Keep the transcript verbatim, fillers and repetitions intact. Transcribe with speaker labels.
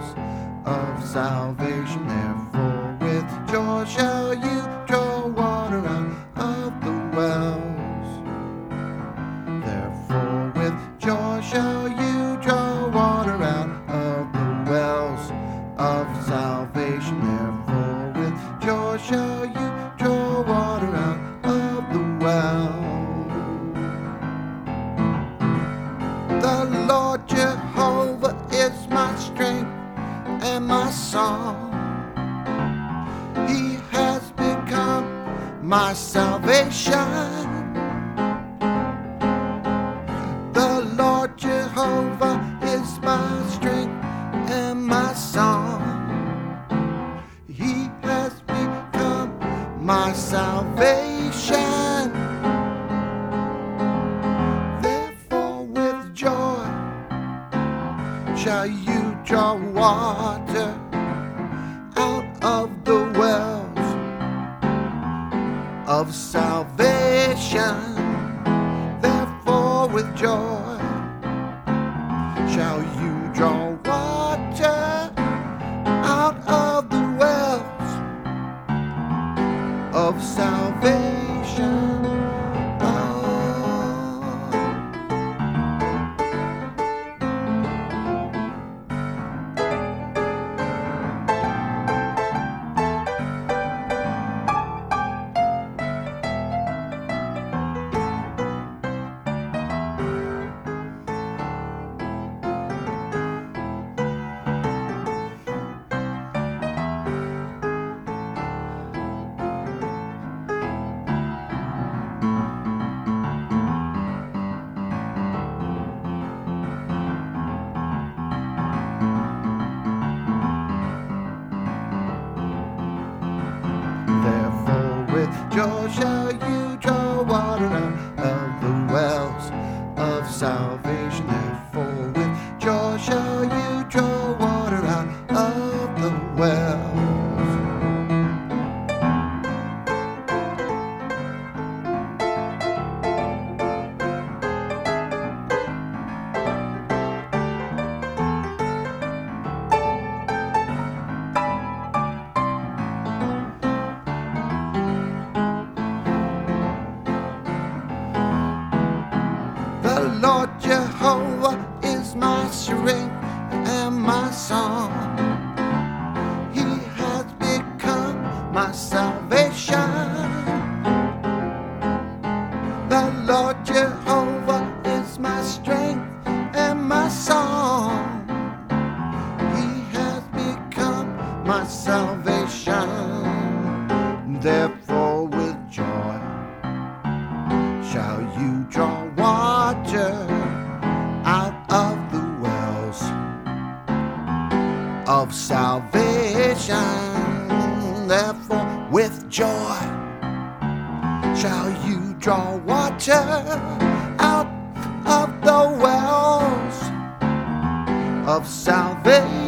Speaker 1: of salvation. Therefore with joy shall you draw water out of the wells. Therefore with joy shall you draw water out of the wells of salvation. Therefore with joy shall you draw water out of the well. The Lord Jehovah is my strength and my song. He has become my salvation. The Lord Jehovah is my strength and my song. He has become my salvation. Therefore with joy shall you draw water out of the wells of salvation. Therefore with joy shall you draw water out of the wells of salvation. Therefore with joy shall you draw water out of the wells of salvation. Therefore with joy shall you draw water out of the wells. The Lord Jehovah is my strength and my song. He has become my salvation. The Lord Jehovah is my strength and my song. He has become my salvation. Therefore with joy shall you draw water out of the wells of salvation. Therefore with joy shall you draw water out of the wells of salvation.